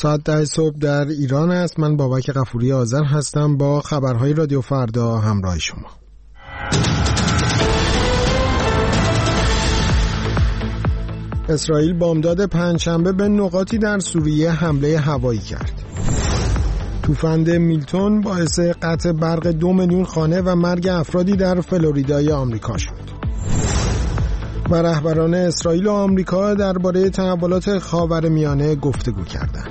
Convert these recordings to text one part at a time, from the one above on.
ساعت 10 صبح در ایران است. من بابک غفوری آذر هستم با خبرهای رادیو فردا همراه شما. اسرائیل بامداد پنجشنبه به نقاطی در سوریه حمله هوایی کرد. طوفان میلتون باعث قطع برق 2 میلیون خانه و مرگ افرادی در فلوریدای آمریکا شد. و رهبران اسرائیل و آمریکا درباره تحولات خاورمیانه گفتگو کردند.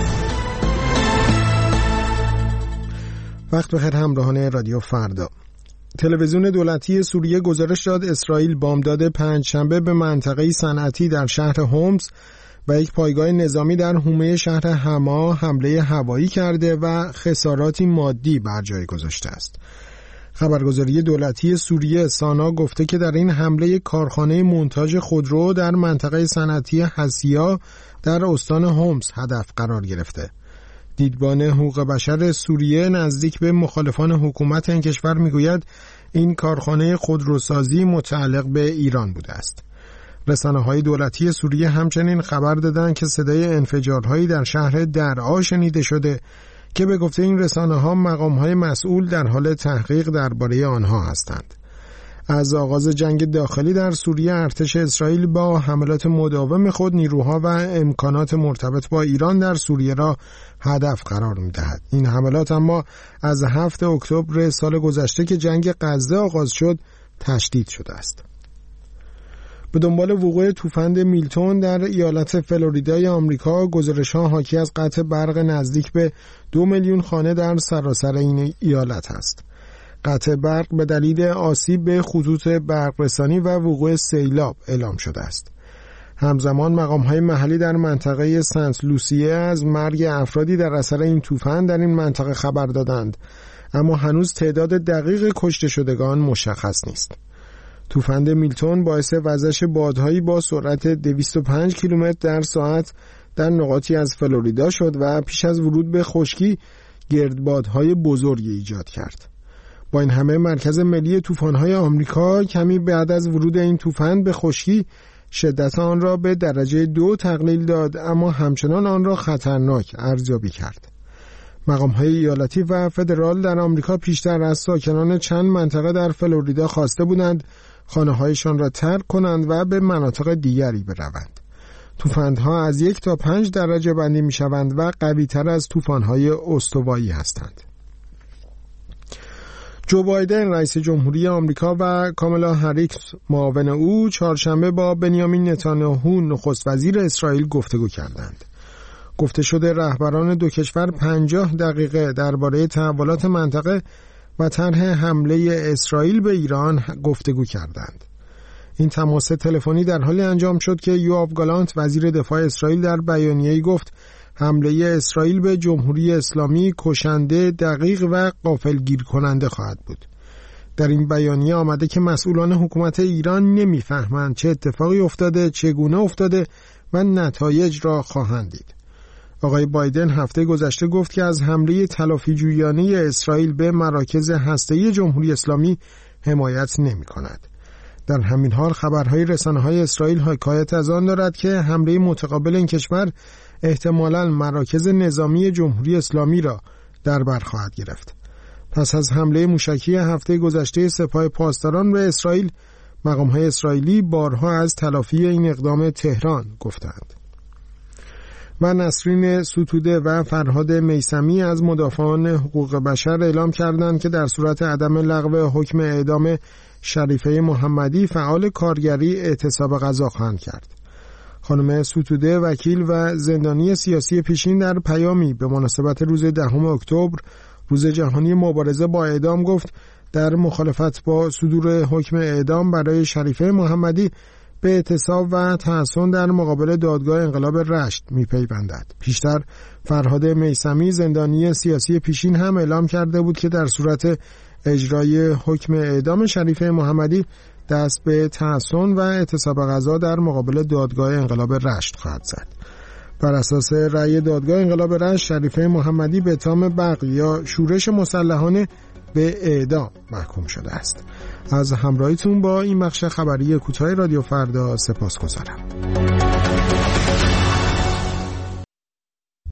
وقت بخیر همراهان رادیو فردا. تلویزیون دولتی سوریه گزارش داد اسرائیل بامداد پنجشنبه به منطقه صنعتی در شهر هومس و یک پایگاه نظامی در حومه شهر حما حمله هوایی کرده و خساراتی مادی بر جای گذاشته است. خبرگزاری دولتی سوریه سانا گفته که در این حمله کارخانه مونتاژ خودرو در منطقه صنعتی حسیا در استان هومس هدف قرار گرفته. دیدبان حقوق بشر سوریه نزدیک به مخالفان حکومت این کشور میگوید این کارخانه خودروسازی متعلق به ایران بوده است. رسانه‌های دولتی سوریه همچنین خبر دادند که صدای انفجارهایی در شهر درعا شنیده شده که به گفته این رسانه‌ها مقام‌های مسئول در حال تحقیق درباره آنها هستند. از آغاز جنگ داخلی در سوریه ارتش اسرائیل با حملات مداوم خود نیروها و امکانات مرتبط با ایران در سوریه را هدف قرار می‌دهد. این حملات اما از 7 اکتبر سال گذشته که جنگ غزه آغاز شد تشدید شده است. به دنبال وقوع طوفان میلتون در ایالت فلوریدای آمریکا، گزارش‌ها حاکی از قطع برق نزدیک به 2 میلیون خانه در سراسر این ایالت است. قطع برق به دلیل آسیب به خطوط برقرسانی و وقوع سیلاب اعلام شده است. همزمان مقام‌های محلی در منطقه سنت لوسیه از مرگ افرادی در اثر این طوفان در این منطقه خبر دادند، اما هنوز تعداد دقیق کشته شدگان مشخص نیست. طوفان میلتون باعث وزش بادهایی با سرعت 205 کیلومتر در ساعت در نقاطی از فلوریدا شد و پیش از ورود به خشکی گردبادهای بزرگی ایجاد کرد. با این همه مرکز ملی طوفان‌های آمریکا کمی بعد از ورود این طوفان به خشکی شدت آن را به درجه 2 تقلیل داد، اما همچنان آن را خطرناک ارزیابی کرد. مقام‌های ایالتی و فدرال در آمریکا پیشتر از ساکنان چند منطقه در فلوریدا خواسته بودند خانه‌هایشان را ترک کنند و به مناطق دیگری بروند. طوفان‌ها از 1 تا 5 درجه بندی می‌شوند و قوی‌تر از طوفان‌های استوایی هستند. جو بایدن رئیس جمهوری آمریکا و کامالا هریس معاون او چهارشنبه با بنیامین نتانیاهو نخست وزیر اسرائیل گفتگو کردند. گفته شده رهبران دو کشور 50 دقیقه درباره تحولات منطقه و طرح حمله اسرائیل به ایران گفتگو کردند. این تماس تلفنی در حالی انجام شد که یوآف گالانت وزیر دفاع اسرائیل در بیانیه‌ای گفت حمله اسرائیل به جمهوری اسلامی کشنده، دقیق و غافلگیر کننده خواهد بود. در این بیانیه آمده که مسئولان حکومت ایران نمی‌فهمند چه اتفاقی افتاده، چگونه افتاده و نتایج را خواهند دید. آقای بایدن هفته گذشته گفت که از حمله تلافی‌جویانه اسرائیل به مراکز هسته‌ای جمهوری اسلامی حمایت نمی‌کند. در همین حال خبرهای رسانه‌های اسرائیل حکایت از آن دارد که حمله متقابل این کشور احتمالاً مراکز نظامی جمهوری اسلامی را در بر خواهد گرفت. پس از حمله موشکی هفته گذشته سپاه پاسداران به اسرائیل، مقام‌های اسرائیلی بارها از تلافی این اقدام تهران گفتند. و نسرین ستوده و فرهاد میثمی از مدافعان حقوق بشر اعلام کردند که در صورت عدم لغو حکم اعدام شریفه محمدی فعال کارگری اعتصاب غذا خواهند کرد. خانم ستوده وکیل و زندانی سیاسی پیشین در پیامی به مناسبت روز 10 اکتبر روز جهانی مبارزه با اعدام گفت در مخالفت با صدور حکم اعدام برای شریفه محمدی به اعتصاب و تحصن در مقابل دادگاه انقلاب رشت می‌پیوندد. پیشتر فرهاد میثمی زندانی سیاسی پیشین هم اعلام کرده بود که در صورت اجرای حکم اعدام شریفه محمدی دست به تحصن و اعتصاب غذا در مقابل دادگاه انقلاب رشت خواهد زد. بر اساس رأی دادگاه انقلاب رشت شریفه محمدی به اتهام بغی یا شورش مسلحانه به اعدام محکوم شده است. از همراهیتون با این بخش خبری کوتاه رادیو فردا سپاسگزارم.